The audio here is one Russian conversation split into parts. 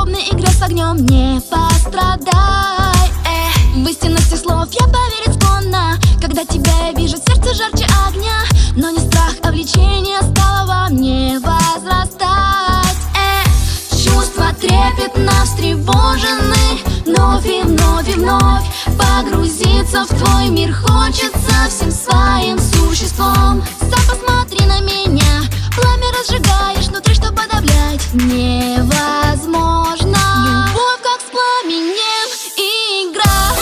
подобной игре с огнем не пострадай. В истинности слов я поверить склонна, когда тебя я вижу, сердце жарче огня. Но не страх, а влечение стало во мне возрастать. Чувства трепетно встревожены, вновь и вновь и вновь погрузиться в твой мир хочется всем своим существом. Сам посмотри на меня, пламя разжигаешь внутри, что подавлять невозможно. Любовь как с пламенем игра.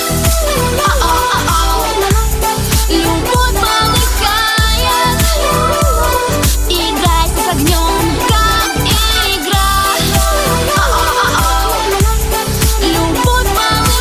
Любовь полыхает, играй с огнем, как игра. Любовь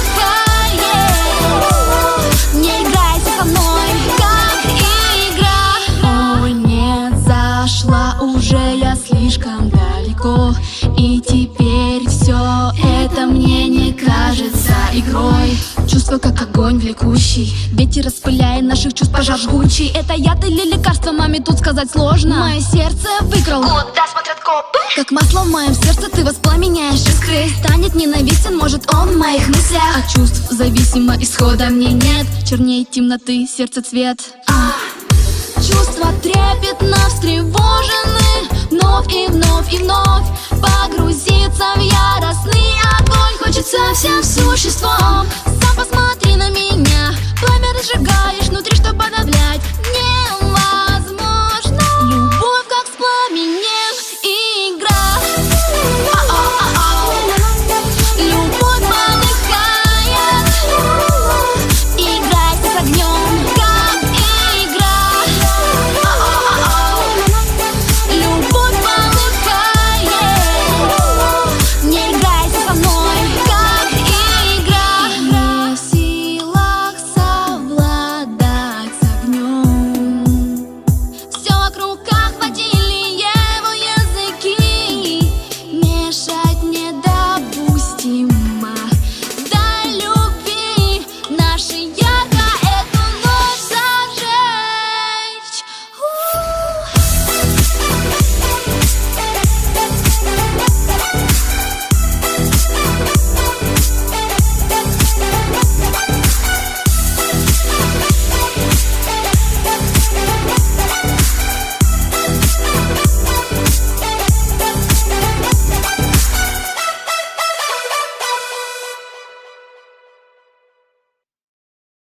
полыхает, не играйся со мной, как игра. Ой, нет, зашла уже я слишком далеко, и теперь все это мне не кажется игрой. Чувство как огонь влекущий, ветер распыляет наших чувств пожар жгучий. Это яд или лекарство, маме тут сказать сложно. Мое сердце выкрал, Куда смотрят копы? как масло в моем сердце ты воспламеняешь искры. Станет ненавистен, может он в моих мыслях. От чувств зависимо, исхода мне нет. Черней темноты, сердце цвет. Чувства трепетно встревожены, вновь и вновь и вновь погрузиться в яростный огонь хочется всем существом.